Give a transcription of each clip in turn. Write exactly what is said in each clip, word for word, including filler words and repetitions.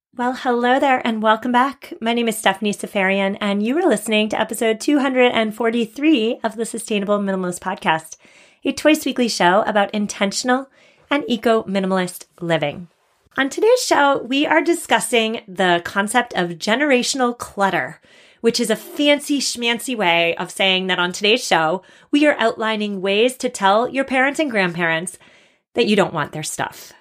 Well, hello there and welcome back. My name is Stephanie Safarian, and you are listening to episode two hundred forty-three of the Sustainable Minimalist Podcast, a twice-weekly show about intentional and eco-minimalist living. On today's show, we are discussing the concept of generational clutter, which is a fancy schmancy way of saying that on today's show, we are outlining ways to tell your parents and grandparents that you don't want their stuff.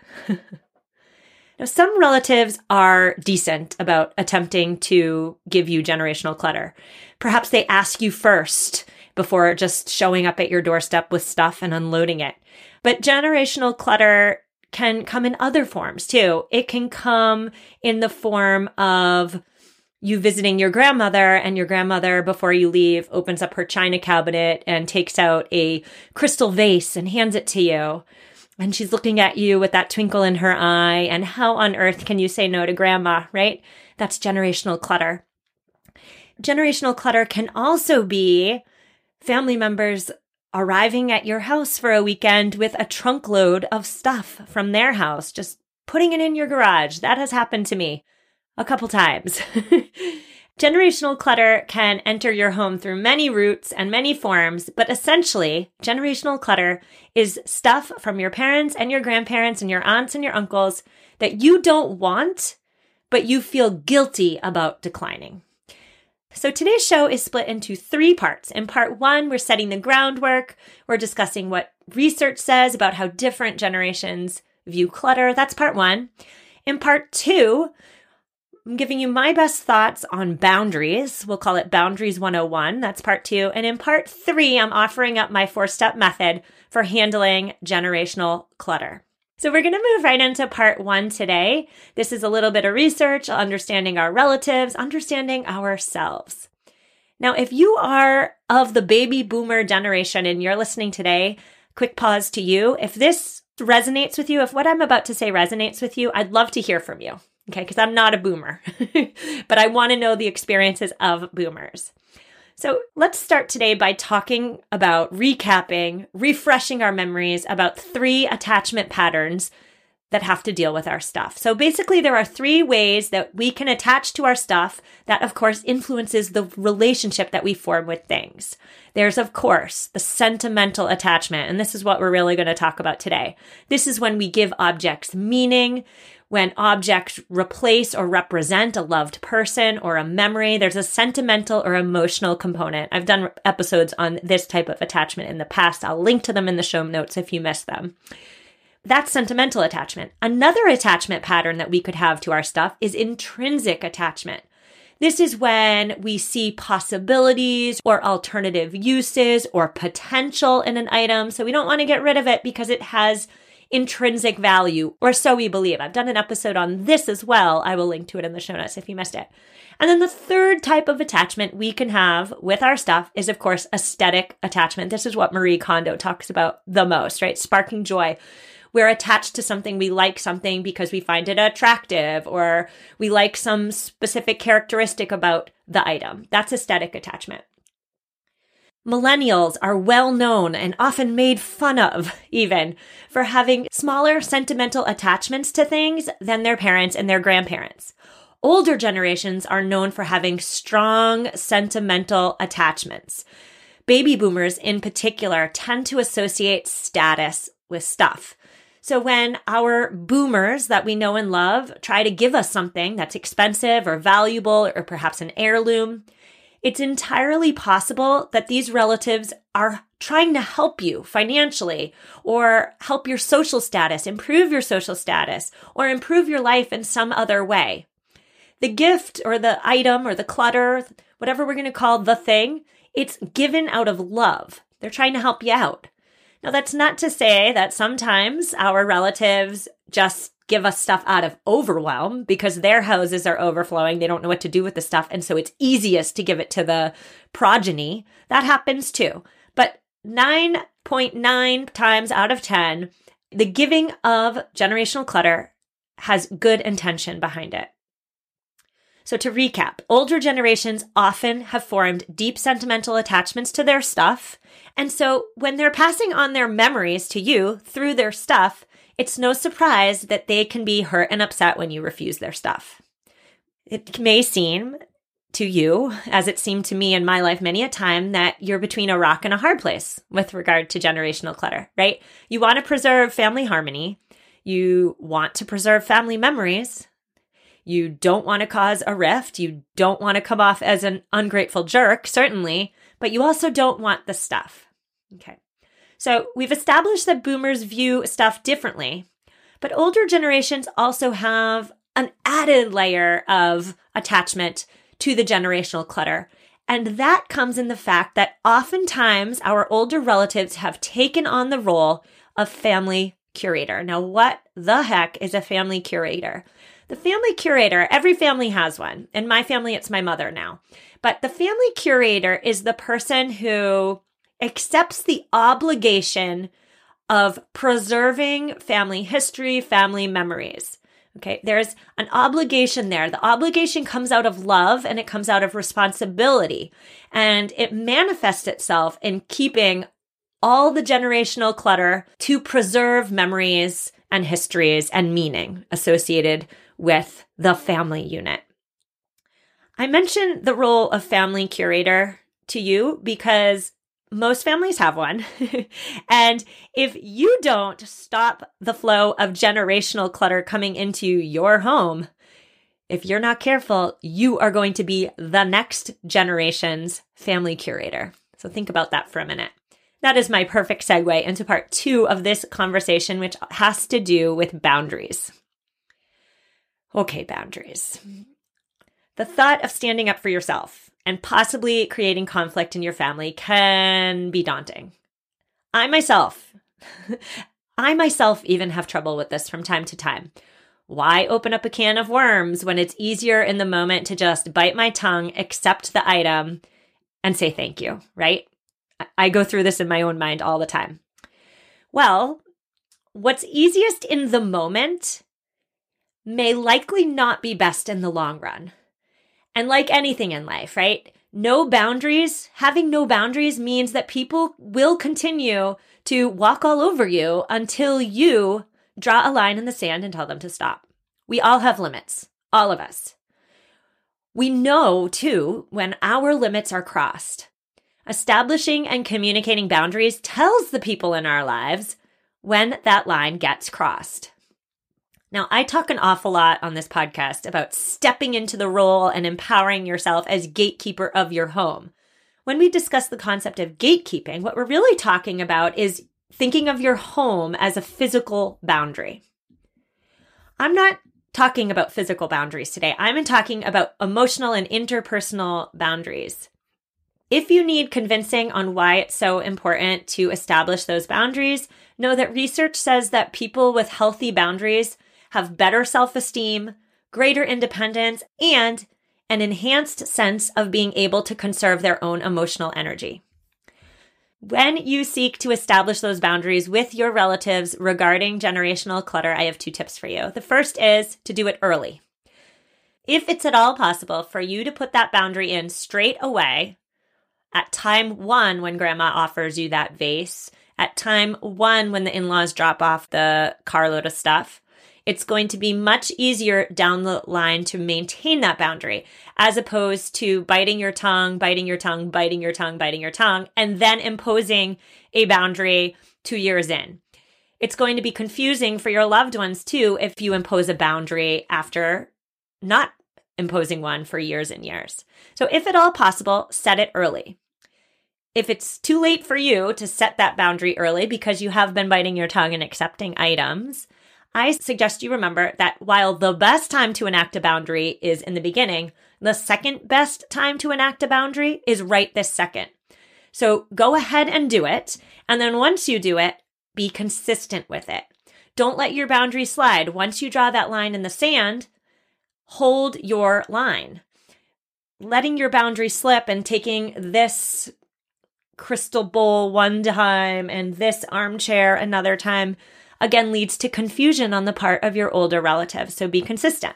Now, some relatives are decent about attempting to give you generational clutter. Perhaps they ask you first before just showing up at your doorstep with stuff and unloading it. But generational clutter can come in other forms too. It can come in the form of you visiting your grandmother, and your grandmother, before you leave, opens up her china cabinet and takes out a crystal vase and hands it to you. And she's looking at you with that twinkle in her eye. And how on earth can you say no to grandma, right? That's generational clutter. Generational clutter can also be family members arriving at your house for a weekend with a trunk load of stuff from their house, just putting it in your garage. That has happened to me a couple times. Generational clutter can enter your home through many routes and many forms, but essentially, generational clutter is stuff from your parents and your grandparents and your aunts and your uncles that you don't want, but you feel guilty about declining. So today's show is split into three parts. In part one, we're setting the groundwork. We're discussing what research says about how different generations view clutter. That's part one. In part two, I'm giving you my best thoughts on boundaries. We'll call it Boundaries one oh one. That's part two. And in part three, I'm offering up my four-step method for handling generational clutter. So we're going to move right into part one today. This is a little bit of research, understanding our relatives, understanding ourselves. Now, if you are of the baby boomer generation and you're listening today, quick pause to you. If this resonates with you, if what I'm about to say resonates with you, I'd love to hear from you. Okay, because I'm not a boomer, but I want to know the experiences of boomers. So let's start today by talking about recapping, refreshing our memories about three attachment patterns that have to deal with our stuff. So basically, there are three ways that we can attach to our stuff that, of course, influences the relationship that we form with things. There's, of course, the sentimental attachment, and this is what we're really going to talk about today. This is when we give objects meaning. When objects replace or represent a loved person or a memory, there's a sentimental or emotional component. I've done episodes on this type of attachment in the past. I'll link to them in the show notes if you missed them. That's sentimental attachment. Another attachment pattern that we could have to our stuff is intrinsic attachment. This is when we see possibilities or alternative uses or potential in an item. So we don't want to get rid of it because it has intrinsic value, or so we believe. I've done an episode on this as well. I will link to it in the show notes if you missed it. And then the third type of attachment we can have with our stuff is, of course, aesthetic attachment. This is what Marie Kondo talks about the most, right? Sparking joy. We're attached to something. We like something because we find it attractive, or we like some specific characteristic about the item. That's aesthetic attachment. Millennials are well known and often made fun of, even, for having smaller sentimental attachments to things than their parents and their grandparents. Older generations are known for having strong sentimental attachments. Baby boomers, in particular, tend to associate status with stuff. So when our boomers that we know and love try to give us something that's expensive or valuable or perhaps an heirloom, it's entirely possible that these relatives are trying to help you financially or help your social status, improve your social status, or improve your life in some other way. The gift or the item or the clutter, whatever we're going to call the thing, it's given out of love. They're trying to help you out. Now, that's not to say that sometimes our relatives just give us stuff out of overwhelm because their houses are overflowing. They don't know what to do with the stuff. And so it's easiest to give it to the progeny. That happens too. But nine point nine times out of ten, the giving of generational clutter has good intention behind it. So to recap, older generations often have formed deep sentimental attachments to their stuff. And so when they're passing on their memories to you through their stuff, it's no surprise that they can be hurt and upset when you refuse their stuff. It may seem to you, as it seemed to me in my life many a time, that you're between a rock and a hard place with regard to generational clutter, right? You want to preserve family harmony. You want to preserve family memories. You don't want to cause a rift. You don't want to come off as an ungrateful jerk, certainly, but you also don't want the stuff. Okay. So we've established that boomers view stuff differently, but older generations also have an added layer of attachment to the generational clutter. And that comes in the fact that oftentimes our older relatives have taken on the role of family curator. Now, what the heck is a family curator? The family curator, every family has one. In my family, it's my mother now. But the family curator is the person who accepts the obligation of preserving family history, family memories. Okay, there's an obligation there. The obligation comes out of love and it comes out of responsibility. And it manifests itself in keeping all the generational clutter to preserve memories and histories and meaning associated with the family unit. I mentioned the role of family curator to you because most families have one. And if you don't stop the flow of generational clutter coming into your home, if you're not careful, you are going to be the next generation's family curator. So think about that for a minute. That is my perfect segue into part two of this conversation, which has to do with boundaries. Okay, boundaries. The thought of standing up for yourself and possibly creating conflict in your family can be daunting. I myself, I myself even have trouble with this from time to time. Why open up a can of worms when it's easier in the moment to just bite my tongue, accept the item, and say thank you, right? I go through this in my own mind all the time. Well, what's easiest in the moment may likely not be best in the long run. And like anything in life, right? No boundaries, having no boundaries means that people will continue to walk all over you until you draw a line in the sand and tell them to stop. We all have limits, all of us. We know, too, when our limits are crossed. Establishing and communicating boundaries tells the people in our lives when that line gets crossed. Now, I talk an awful lot on this podcast about stepping into the role and empowering yourself as gatekeeper of your home. When we discuss the concept of gatekeeping, what we're really talking about is thinking of your home as a physical boundary. I'm not talking about physical boundaries today. I'm talking about emotional and interpersonal boundaries. If you need convincing on why it's so important to establish those boundaries, know that research says that people with healthy boundaries have better self-esteem, greater independence, and an enhanced sense of being able to conserve their own emotional energy. When you seek to establish those boundaries with your relatives regarding generational clutter, I have two tips for you. The first is to do it early. If it's at all possible for you to put that boundary in straight away, at time one when grandma offers you that vase, at time one when the in-laws drop off the carload of stuff, it's going to be much easier down the line to maintain that boundary as opposed to biting your tongue, biting your tongue, biting your tongue, biting your tongue, and then imposing a boundary two years in. It's going to be confusing for your loved ones too if you impose a boundary after not imposing one for years and years. So if at all possible, set it early. If it's too late for you to set that boundary early because you have been biting your tongue and accepting items, I suggest you remember that while the best time to enact a boundary is in the beginning, the second best time to enact a boundary is right this second. So go ahead and do it. And then once you do it, be consistent with it. Don't let your boundary slide. Once you draw that line in the sand, hold your line. Letting your boundary slip and taking this crystal bowl one time and this armchair another time again leads to confusion on the part of your older relatives, so be consistent.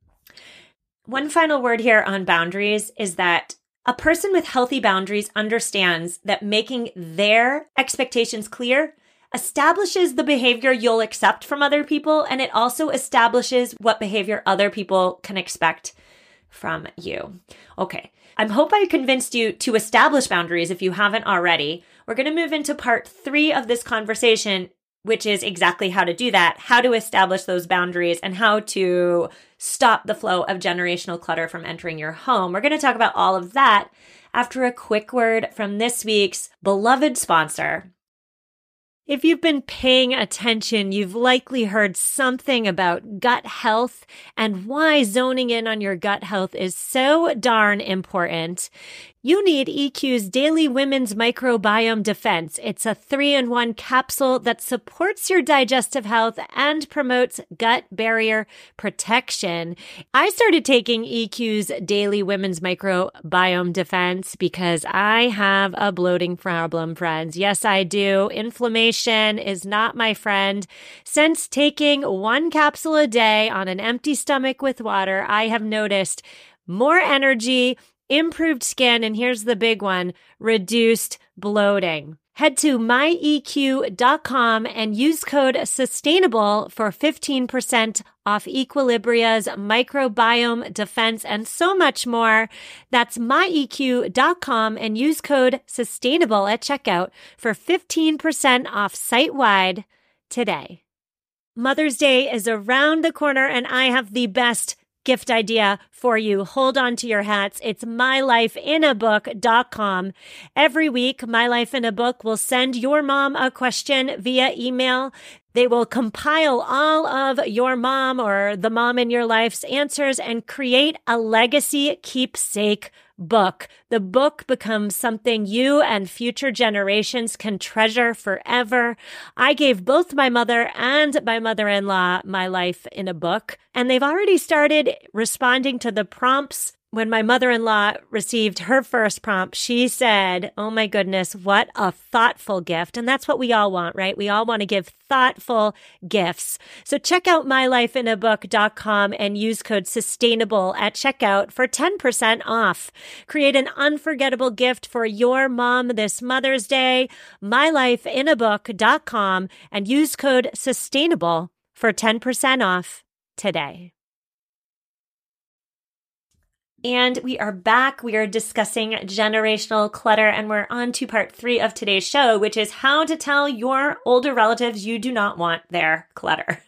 One final word here on boundaries is that a person with healthy boundaries understands that making their expectations clear establishes the behavior you'll accept from other people, and it also establishes what behavior other people can expect from you. Okay. I hope I convinced you to establish boundaries if you haven't already. We're going to move into part three of this conversation, which is exactly how to do that, how to establish those boundaries, and how to stop the flow of generational clutter from entering your home. We're going to talk about all of that after a quick word from this week's beloved sponsor. If you've been paying attention, you've likely heard something about gut health and why zoning in on your gut health is so darn important. You need E Q's Daily Women's Microbiome Defense. It's a three-in-one capsule that supports your digestive health and promotes gut barrier protection. I started taking E Q's Daily Women's Microbiome Defense because I have a bloating problem, friends. Yes, I do. Inflammation is not my friend. Since taking one capsule a day on an empty stomach with water, I have noticed more energy, improved skin, and here's the big one, reduced bloating. Head to my E Q dot com and use code SUSTAINABLE for fifteen percent off Equilibria's microbiome defense and so much more. That's my E Q dot com and use code SUSTAINABLE at checkout for fifteen percent off site-wide today. Mother's Day is around the corner and I have the best gift idea for you. Hold on to your hats. It's my life in a book dot com. Every week, My Life in a Book will send your mom a question via email. They will compile all of your mom or the mom in your life's answers and create a legacy keepsake book. The book becomes something you and future generations can treasure forever. I gave both my mother and my mother-in-law my life in a book, and they've already started responding to the prompts. When my mother-in-law received her first prompt, she said, oh my goodness, what a thoughtful gift. And that's what we all want, right? We all want to give thoughtful gifts. So check out my life in a book dot com and use code SUSTAINABLE at checkout for ten percent off. Create an unforgettable gift for your mom this Mother's Day. my life in a book dot com and use code SUSTAINABLE for ten percent off today. And we are back. We are discussing generational clutter, and we're on to part three of today's show, which is how to tell your older relatives you do not want their clutter.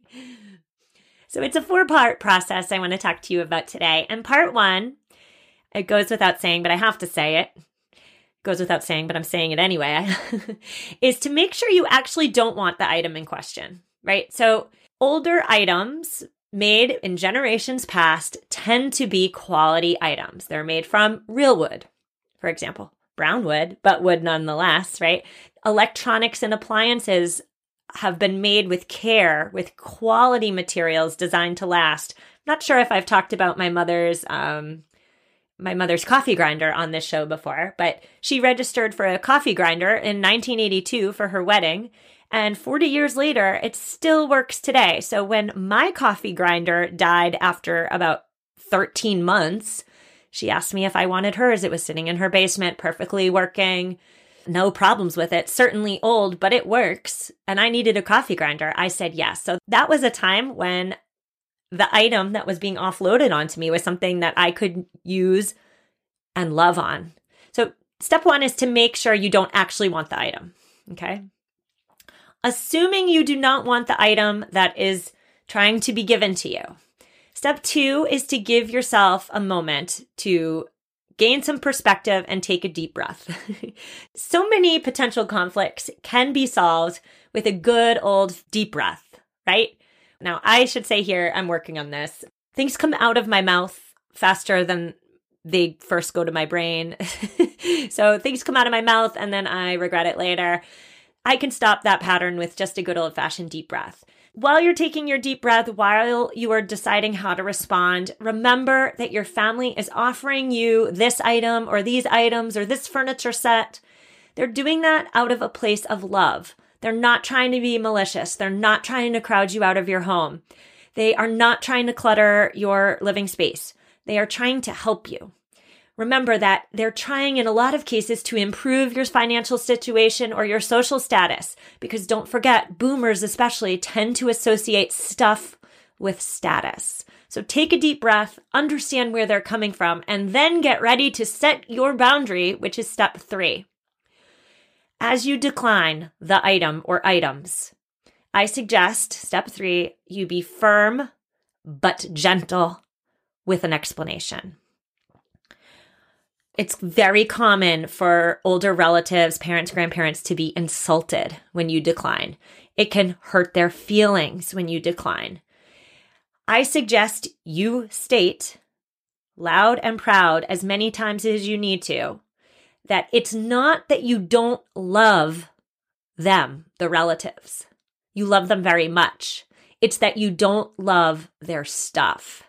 So it's a four-part process I want to talk to you about today. And part one, it goes without saying, but I have to say it. It goes without saying, but I'm saying it anyway, is to make sure you actually don't want the item in question, right? So older items made in generations past tend to be quality items. They're made from real wood, for example, brown wood, but wood nonetheless, right? Electronics and appliances have been made with care, with quality materials designed to last. Not sure if I've talked about my mother's um, my mother's coffee grinder on this show before, but she registered for a coffee grinder in nineteen eighty-two for her wedding. And forty years later, it still works today. So when my coffee grinder died after about thirteen months, she asked me if I wanted hers. It was sitting in her basement, perfectly working, no problems with it. Certainly old, but it works. And I needed a coffee grinder. I said yes. So that was a time when the item that was being offloaded onto me was something that I could use and love on. So step one is to make sure you don't actually want the item, okay? Assuming you do not want the item that is trying to be given to you. Step two is to give yourself a moment to gain some perspective and take a deep breath. So many potential conflicts can be solved with a good old deep breath, right? Now, I should say here, I'm working on this. Things come out of my mouth faster than they first go to my brain. So things come out of my mouth and then I regret it later. I can stop that pattern with just a good old-fashioned deep breath. While you're taking your deep breath, while you are deciding how to respond, remember that your family is offering you this item or these items or this furniture set. They're doing that out of a place of love. They're not trying to be malicious. They're not trying to crowd you out of your home. They are not trying to clutter your living space. They are trying to help you. Remember that they're trying in a lot of cases to improve your financial situation or your social status, because don't forget, boomers especially tend to associate stuff with status. So take a deep breath, understand where they're coming from, and then get ready to set your boundary, which is step three. As you decline the item or items, I suggest, step three, you be firm but gentle with an explanation. It's very common for older relatives, parents, grandparents to be insulted when you decline. It can hurt their feelings when you decline. I suggest you state loud and proud as many times as you need to that it's not that you don't love them, the relatives. You love them very much. It's that you don't love their stuff.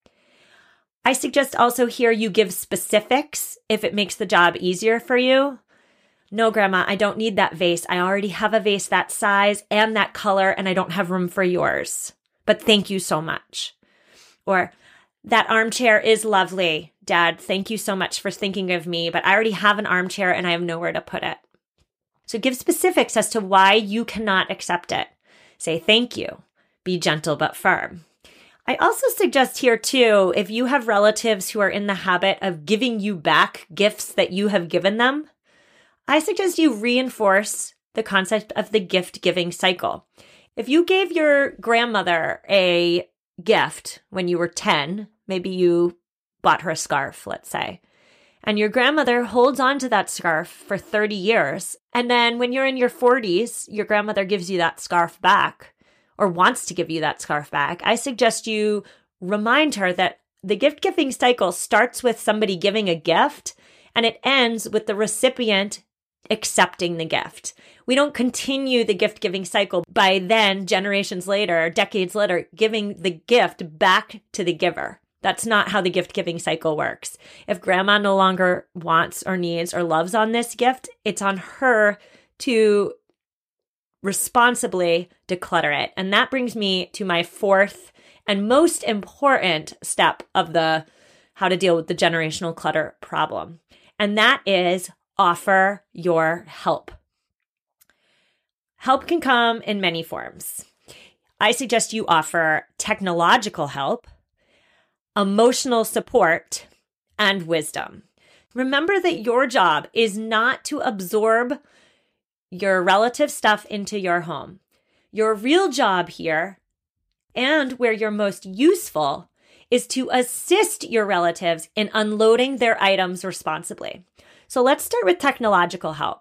I suggest also here you give specifics if it makes the job easier for you. No, Grandma, I don't need that vase. I already have a vase that size and that color, and I don't have room for yours. But thank you so much. Or, that armchair is lovely. Dad, thank you so much for thinking of me, but I already have an armchair and I have nowhere to put it. So give specifics as to why you cannot accept it. Say thank you. Be gentle but firm. I also suggest here too, if you have relatives who are in the habit of giving you back gifts that you have given them, I suggest you reinforce the concept of the gift-giving cycle. If you gave your grandmother a gift when you were ten, maybe you bought her a scarf, let's say, and your grandmother holds on to that scarf for thirty years, and then when you're in your forties, your grandmother gives you that scarf back or wants to give you that scarf back, I suggest you remind her that the gift-giving cycle starts with somebody giving a gift and it ends with the recipient accepting the gift. We don't continue the gift-giving cycle by then, generations later, decades later, giving the gift back to the giver. That's not how the gift-giving cycle works. If grandma no longer wants or needs or loves on this gift, it's on her to responsibly declutter it. And that brings me to my fourth and most important step of the how to deal with the generational clutter problem. And that is offer your help. Help can come in many forms. I suggest you offer technological help, emotional support, and wisdom. Remember that your job is not to absorb your relative stuff into your home. Your real job here, and where you're most useful, is to assist your relatives in unloading their items responsibly. So let's start with technological help.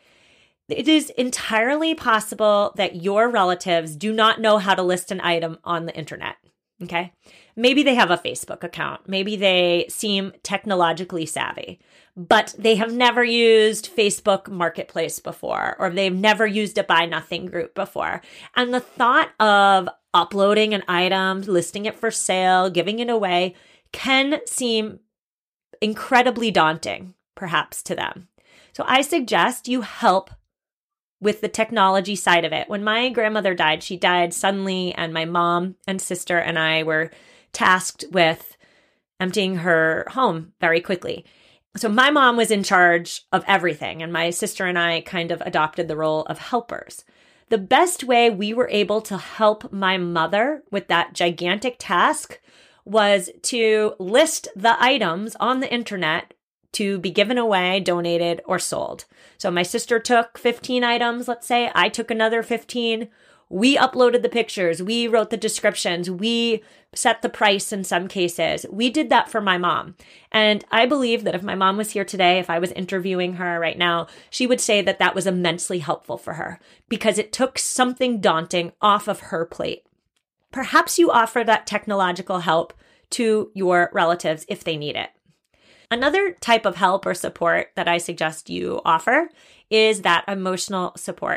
It is entirely possible that your relatives do not know how to list an item on the internet, okay? Maybe they have a Facebook account. Maybe they seem technologically savvy, but they have never used Facebook Marketplace before, or they've never used a Buy Nothing group before. And the thought of uploading an item, listing it for sale, giving it away can seem incredibly daunting, perhaps, to them. So I suggest you help with the technology side of it. When my grandmother died, she died suddenly, and my mom and sister and I were tasked with emptying her home very quickly. So my mom was in charge of everything, and my sister and I kind of adopted the role of helpers. The best way we were able to help my mother with that gigantic task was to list the items on the internet to be given away, donated, or sold. So my sister took fifteen items, let's say. I took another fifteen. We uploaded the pictures. We wrote the descriptions. We set the price in some cases. We did that for my mom. And I believe that if my mom was here today, if I was interviewing her right now, she would say that that was immensely helpful for her because it took something daunting off of her plate. Perhaps you offer that technological help to your relatives if they need it. Another type of help or support that I suggest you offer is that emotional support.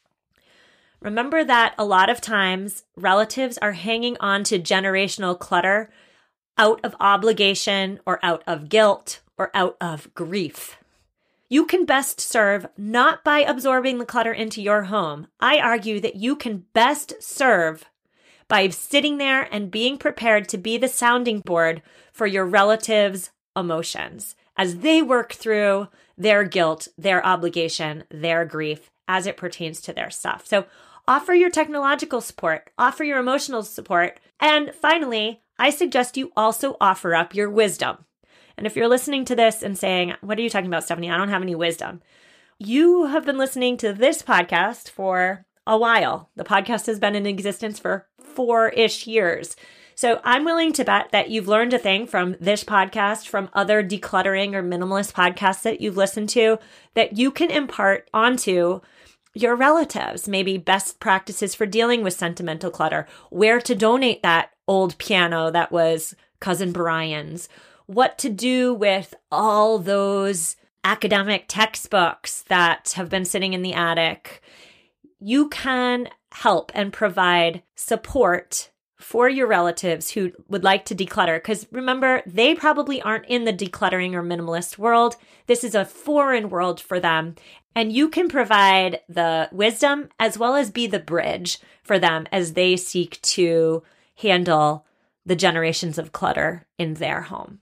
Remember that a lot of times relatives are hanging on to generational clutter out of obligation or out of guilt or out of grief. You can best serve not by absorbing the clutter into your home. I argue that you can best serve by sitting there and being prepared to be the sounding board for your relatives' emotions as they work through their guilt, their obligation, their grief as it pertains to their stuff. So offer your technological support, offer your emotional support. And finally, I suggest you also offer up your wisdom. And if you're listening to this and saying, what are you talking about, Stephanie? I don't have any wisdom. You have been listening to this podcast for a while. The podcast has been in existence for four-ish years. So I'm willing to bet that you've learned a thing from this podcast, from other decluttering or minimalist podcasts that you've listened to, that you can impart onto your relatives. Maybe best practices for dealing with sentimental clutter, where to donate that old piano that was Cousin Brian's, what to do with all those academic textbooks that have been sitting in the attic. You can help and provide support for your relatives who would like to declutter. Because remember, they probably aren't in the decluttering or minimalist world. This is a foreign world for them. And you can provide the wisdom as well as be the bridge for them as they seek to handle the generations of clutter in their home.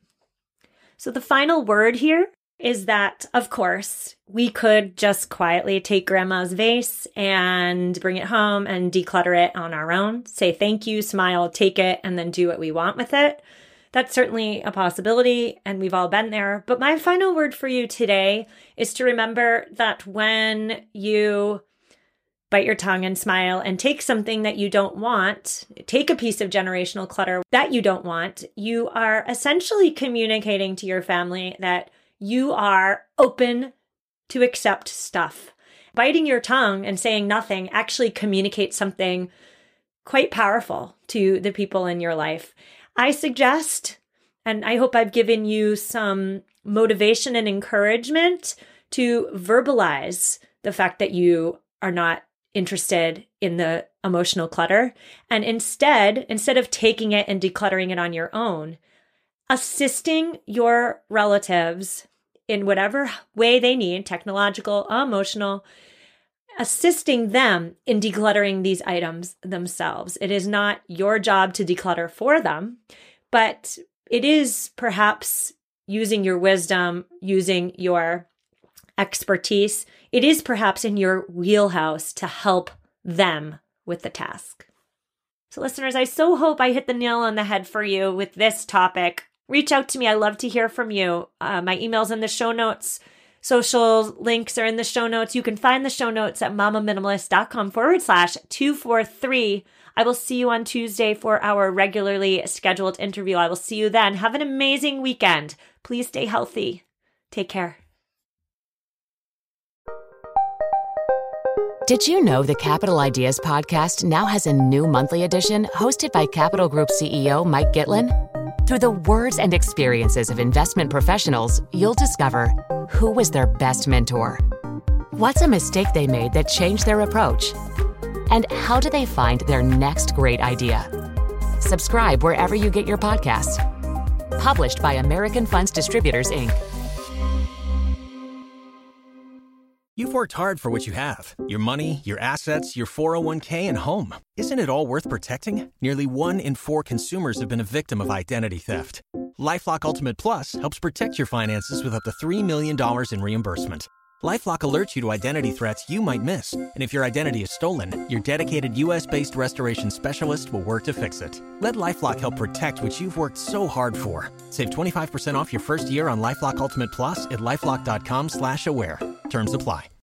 So the final word here is that, of course, we could just quietly take grandma's vase and bring it home and declutter it on our own, say thank you, smile, take it, and then do what we want with it. That's certainly a possibility, and we've all been there. But my final word for you today is to remember that when you bite your tongue and smile and take something that you don't want, take a piece of generational clutter that you don't want, you are essentially communicating to your family that you are open to accept stuff. Biting your tongue and saying nothing actually communicates something quite powerful to the people in your life. I suggest, and I hope I've given you some motivation and encouragement to verbalize the fact that you are not interested in the emotional clutter. And instead, instead of taking it and decluttering it on your own, assisting your relatives in whatever way they need, technological, emotional, assisting them in decluttering these items themselves. It is not your job to declutter for them, but it is perhaps using your wisdom, using your expertise. It is perhaps in your wheelhouse to help them with the task. So listeners, I so hope I hit the nail on the head for you with this topic. Reach out to me. I love to hear from you. Uh, my email's in the show notes. Social links are in the show notes. You can find the show notes at mamaminimalist.com forward slash 243. I will see you on Tuesday for our regularly scheduled interview. I will see you then. Have an amazing weekend. Please stay healthy. Take care. Did you know the Capital Ideas podcast now has a new monthly edition hosted by Capital Group C E O Mike Gitlin? Through the words and experiences of investment professionals, you'll discover who was their best mentor, what's a mistake they made that changed their approach, and how do they find their next great idea. Subscribe wherever you get your podcasts. Published by American Funds Distributors, Incorporated. You've worked hard for what you have. Your money, your assets, your four oh one k, and home. Isn't it all worth protecting? Nearly one in four consumers have been a victim of identity theft. LifeLock Ultimate Plus helps protect your finances with up to three million dollars in reimbursement. LifeLock alerts you to identity threats you might miss. And if your identity is stolen, your dedicated U S-based restoration specialist will work to fix it. Let LifeLock help protect what you've worked so hard for. Save twenty-five percent off your first year on LifeLock Ultimate Plus at LifeLock.com slash aware. Terms apply.